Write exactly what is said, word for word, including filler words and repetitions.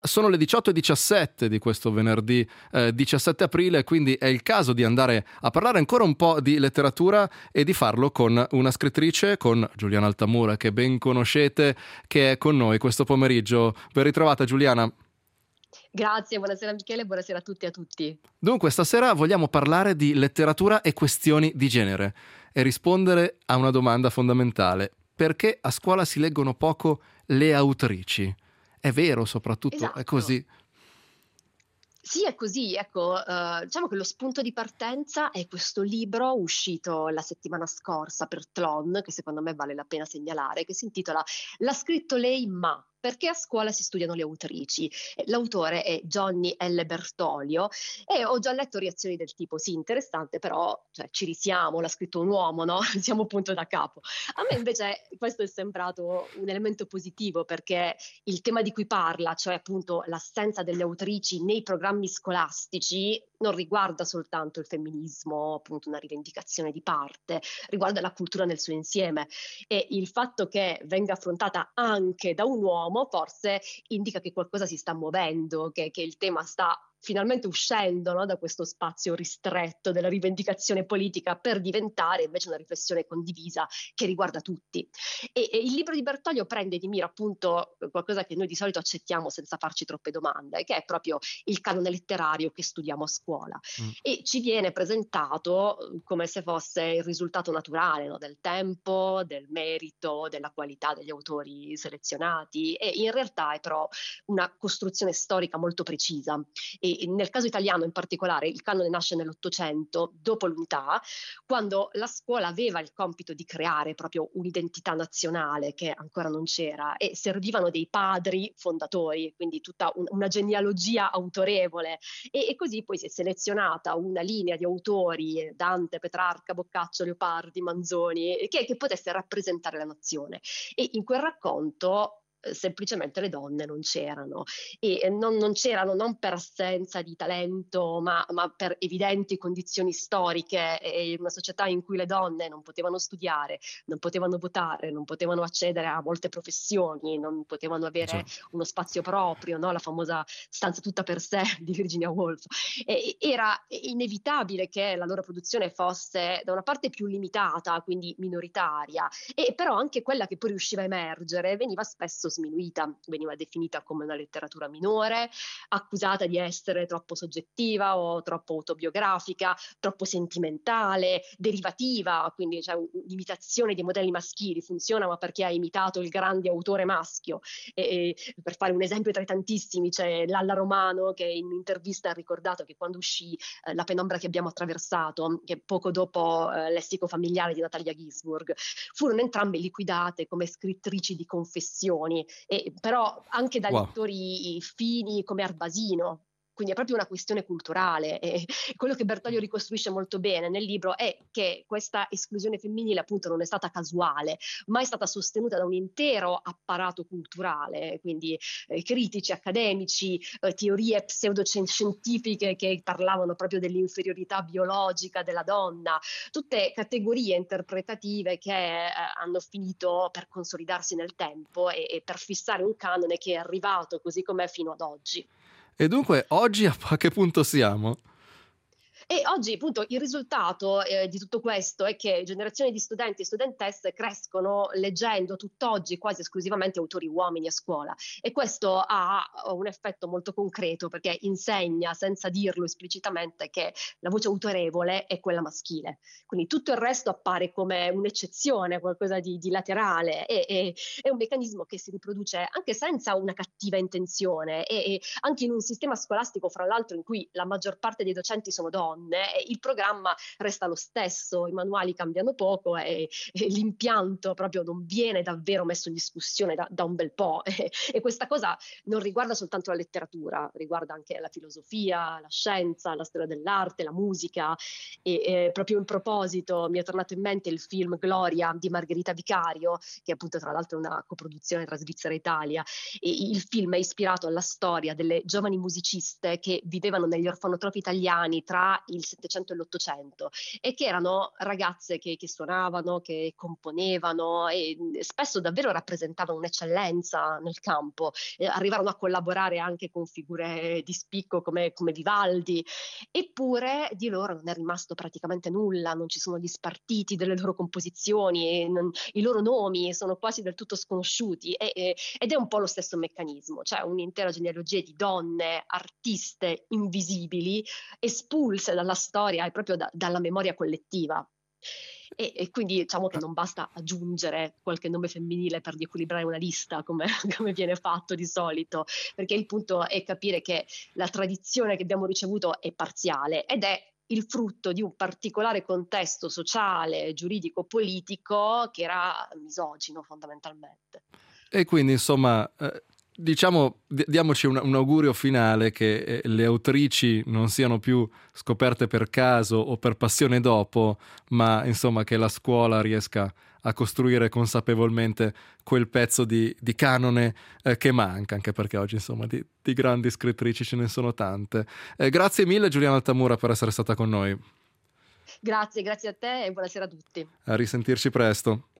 Sono le diciotto e diciassette di questo venerdì eh, diciassette aprile, quindi è il caso di andare a parlare ancora un po' di letteratura e di farlo con una scrittrice, con Giuliana Altamura, che ben conoscete, che è con noi questo pomeriggio. Ben ritrovata, Giuliana. Grazie, buonasera Michele, buonasera a tutti e a tutti. Dunque, stasera vogliamo parlare di letteratura e questioni di genere e rispondere a una domanda fondamentale. Perché a scuola si leggono poco le autrici? È vero, soprattutto, Esatto. è così? Sì, è così, ecco, eh, diciamo che lo spunto di partenza è questo libro uscito la settimana scorsa per Tlon, che secondo me vale la pena segnalare, che si intitola L'ha scritto lei, ma... perché a scuola si studiano le autrici. L'autore è Johnny L. Bertolio e ho già letto reazioni del tipo sì, interessante, però cioè, ci risiamo, l'ha scritto un uomo, no? Siamo punto da capo. A me invece questo è sembrato un elemento positivo perché il tema di cui parla, cioè appunto l'assenza delle autrici nei programmi scolastici, non riguarda soltanto il femminismo, appunto una rivendicazione di parte, riguarda la cultura nel suo insieme e il fatto che venga affrontata anche da un uomo forse indica che qualcosa si sta muovendo, che, che il tema sta finalmente uscendo, no, da questo spazio ristretto della rivendicazione politica per diventare invece una riflessione condivisa che riguarda tutti. E, e il libro di Bertoglio prende di mira appunto qualcosa che noi di solito accettiamo senza farci troppe domande, che è proprio il canone letterario che studiamo a scuola. Mm. E ci viene presentato come se fosse il risultato naturale, no, del tempo, del merito, della qualità degli autori selezionati e in realtà è però una costruzione storica molto precisa. E nel caso italiano in particolare il canone nasce nell'Ottocento, dopo l'unità, quando la scuola aveva il compito di creare proprio un'identità nazionale che ancora non c'era e servivano dei padri fondatori, quindi tutta un, una genealogia autorevole e, e così poi si è selezionata una linea di autori, Dante, Petrarca, Boccaccio, Leopardi, Manzoni, che, che potesse rappresentare la nazione. E in quel racconto semplicemente le donne non c'erano e non, non c'erano non per assenza di talento ma, ma per evidenti condizioni storiche e una società in cui le donne non potevano studiare, non potevano votare, non potevano accedere a molte professioni, non potevano avere Già. uno spazio proprio, no? La famosa stanza tutta per sé di Virginia Woolf. E, era inevitabile che la loro produzione fosse da una parte più limitata, quindi minoritaria, e però anche quella che poi riusciva a emergere veniva spesso sminuita, veniva definita come una letteratura minore, accusata di essere troppo soggettiva o troppo autobiografica, troppo sentimentale, derivativa, quindi c'è un'imitazione dei modelli maschili, funziona ma perché ha imitato il grande autore maschio. E, e, per fare un esempio tra i tantissimi c'è Lalla Romano che in un'intervista ha ricordato che quando uscì eh, La penombra che abbiamo attraversato, che poco dopo eh, Lessico familiare di Natalia Ginzburg, furono entrambe liquidate come scrittrici di confessioni. E, però anche da wow. lettori fini come Arbasino. Quindi è proprio una questione culturale e quello che Bertoglio ricostruisce molto bene nel libro è che questa esclusione femminile appunto non è stata casuale, ma è stata sostenuta da un intero apparato culturale, quindi eh, critici, accademici, eh, teorie pseudoscientifiche che parlavano proprio dell'inferiorità biologica della donna, tutte categorie interpretative che eh, hanno finito per consolidarsi nel tempo e, e per fissare un canone che è arrivato così com'è fino ad oggi. E dunque oggi a che punto siamo? E oggi appunto il risultato eh, di tutto questo è che generazioni di studenti e studentesse crescono leggendo tutt'oggi quasi esclusivamente autori uomini a scuola e questo ha un effetto molto concreto perché insegna senza dirlo esplicitamente che la voce autorevole è quella maschile, quindi tutto il resto appare come un'eccezione, qualcosa di, di laterale e, e è un meccanismo che si riproduce anche senza una cattiva intenzione e, e anche in un sistema scolastico fra l'altro in cui la maggior parte dei docenti sono donne. Il programma resta lo stesso, i manuali cambiano poco e, e l'impianto proprio non viene davvero messo in discussione da, da un bel po' e, e questa cosa non riguarda soltanto la letteratura, riguarda anche la filosofia, la scienza, la storia dell'arte, la musica e, e proprio in proposito mi è tornato in mente il film Gloria di Margherita Vicario che appunto tra l'altro è una coproduzione tra Svizzera e Italia e il film è ispirato alla storia delle giovani musiciste che vivevano negli orfanotrofi italiani tra il Settecento e l'Ottocento, e che erano ragazze che, che suonavano, che componevano e spesso davvero rappresentavano un'eccellenza nel campo, eh, arrivarono a collaborare anche con figure di spicco come, come Vivaldi, eppure di loro non è rimasto praticamente nulla, non ci sono gli spartiti delle loro composizioni, e non, i loro nomi sono quasi del tutto sconosciuti, e, e, ed è un po' lo stesso meccanismo, cioè un'intera genealogia di donne, artiste invisibili, espulse dalla storia e proprio da, dalla memoria collettiva. E, e quindi diciamo che non basta aggiungere qualche nome femminile per riequilibrare una lista, come, come viene fatto di solito, perché il punto è capire che la tradizione che abbiamo ricevuto è parziale ed è il frutto di un particolare contesto sociale, giuridico, politico che era misogino fondamentalmente. E quindi insomma eh, diciamo di- diamoci un, un augurio finale che eh, le autrici non siano più scoperte per caso o per passione dopo, ma insomma che la scuola riesca a costruire consapevolmente quel pezzo di, di canone eh, che manca, anche perché oggi insomma di, di grandi scrittrici ce ne sono tante. Eh, grazie mille Giuliana Altamura per essere stata con noi. Grazie, grazie a te e buonasera a tutti. A risentirci presto.